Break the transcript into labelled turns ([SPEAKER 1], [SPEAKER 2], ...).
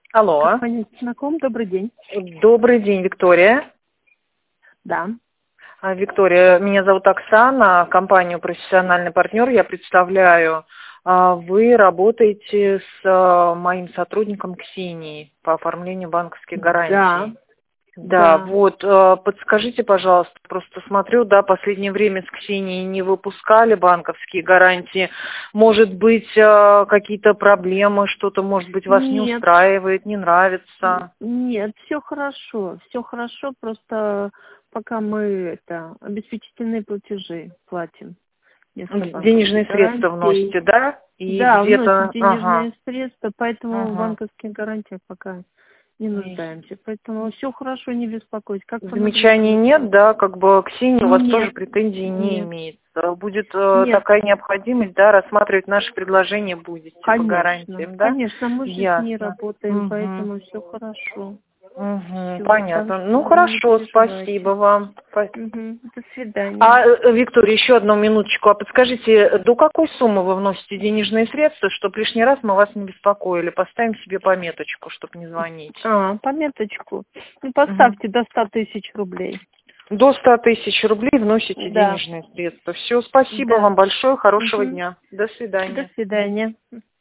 [SPEAKER 1] Алло.
[SPEAKER 2] Компания «Знаком», добрый день.
[SPEAKER 1] Добрый день, Виктория.
[SPEAKER 2] Да.
[SPEAKER 1] Виктория, меня зовут Оксана, компанию «Профессиональный партнер». Я представляю, вы работаете с моим сотрудником Ксенией по оформлению банковских гарантий. Да, вот, подскажите, пожалуйста, просто смотрю, да, последнее время с Ксенией не выпускали банковские гарантии. Может быть, какие-то проблемы, что-то, может быть, вас не
[SPEAKER 2] Нет,
[SPEAKER 1] устраивает, не нравится?
[SPEAKER 2] нет, все хорошо, просто пока мы обеспечительные платежи платим. Вместо
[SPEAKER 1] Денежные
[SPEAKER 2] банковских
[SPEAKER 1] средства
[SPEAKER 2] гарантий.
[SPEAKER 1] вносите, да? И
[SPEAKER 2] Да, вносим
[SPEAKER 1] где-то, ага,
[SPEAKER 2] денежные средства, поэтому в
[SPEAKER 1] ага.
[SPEAKER 2] банковских гарантиях пока не нуждаемся. Поэтому все хорошо, не беспокойтесь. Как помогу,
[SPEAKER 1] Замечаний
[SPEAKER 2] скажите,
[SPEAKER 1] нет,
[SPEAKER 2] пожалуйста.
[SPEAKER 1] да, как бы Ксения у вас тоже
[SPEAKER 2] Нет,
[SPEAKER 1] претензий не
[SPEAKER 2] нет,
[SPEAKER 1] имеет. Будет
[SPEAKER 2] нет,
[SPEAKER 1] такая необходимость, да, рассматривать наши предложения будете по
[SPEAKER 2] конечно,
[SPEAKER 1] гарантиям, да?
[SPEAKER 2] конечно, мы же с ней
[SPEAKER 1] Ясно.
[SPEAKER 2] работаем,
[SPEAKER 1] Угу.
[SPEAKER 2] поэтому все хорошо.
[SPEAKER 1] Угу,
[SPEAKER 2] Все, так
[SPEAKER 1] понятно. Ну
[SPEAKER 2] что не
[SPEAKER 1] хорошо,
[SPEAKER 2] переживайте.
[SPEAKER 1] спасибо вам.
[SPEAKER 2] Мгм. До свидания.
[SPEAKER 1] Виктория, еще одну минуточку. А подскажите, до какой суммы вы вносите денежные средства, чтобы лишний раз мы вас не беспокоили? Поставим себе пометочку, чтобы не звонить.
[SPEAKER 2] Пометочку. Ну,
[SPEAKER 1] Мгм.
[SPEAKER 2] поставьте до 100 тысяч рублей.
[SPEAKER 1] До 100 тысяч рублей вносите
[SPEAKER 2] Да,
[SPEAKER 1] денежные средства. Все, спасибо
[SPEAKER 2] да.
[SPEAKER 1] вам большое, хорошего
[SPEAKER 2] Мгм.
[SPEAKER 1] дня. До
[SPEAKER 2] До
[SPEAKER 1] свидания.
[SPEAKER 2] свидания.